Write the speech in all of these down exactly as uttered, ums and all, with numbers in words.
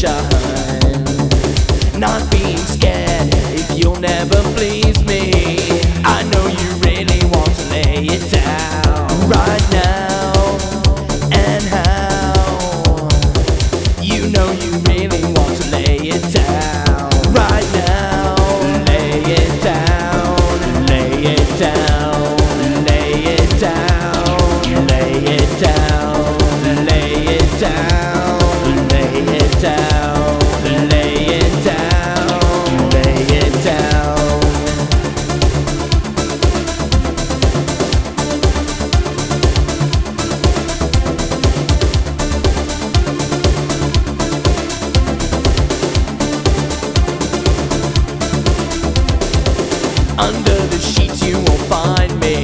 attention. Not being scared if you'll never please me. I know you really want to lay it down right now. And how? You know you really want to lay it down right now. Lay it down, lay it down, lay it down, lay it down, lay it down, lay it down, lay it down, lay it down. Under the sheets you won't find me.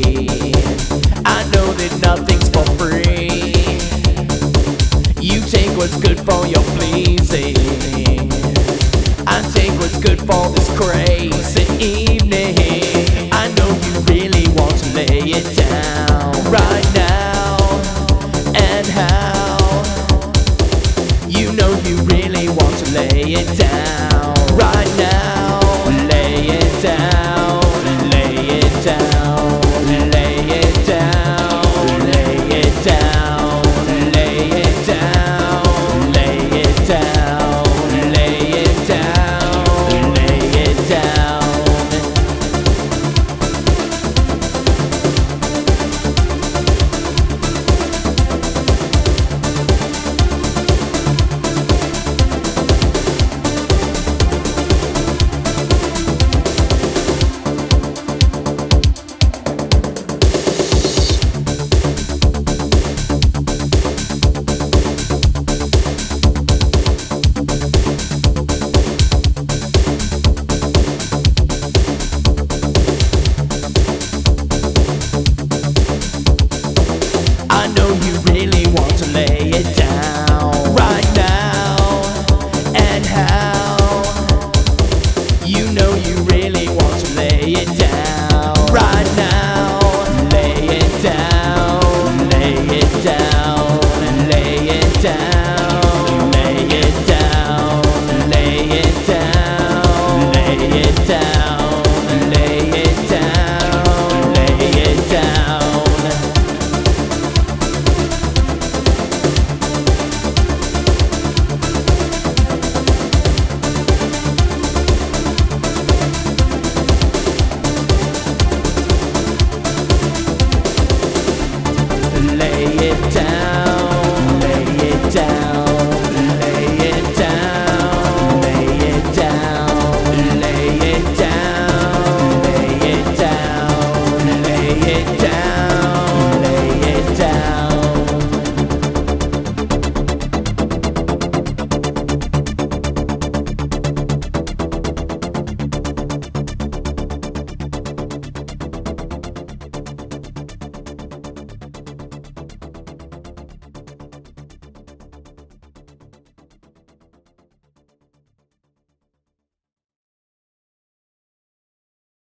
I know that nothing's for free. You take what's good for your pleasing. I take what's good for this crazy evening. I know you really want to lay it down right now. And how? You know you really want to lay it down right now. Lay it down, lay it down, lay it down, lay it down, lay it down, lay it down, lay it down, lay it down. I know you really want to lay it down right now. And how? You know you really want to lay it down right now. Lay it down, lay it down, lay it down, lay it down, lay it down, lay it down, lay it down, lay it down. Lay it down.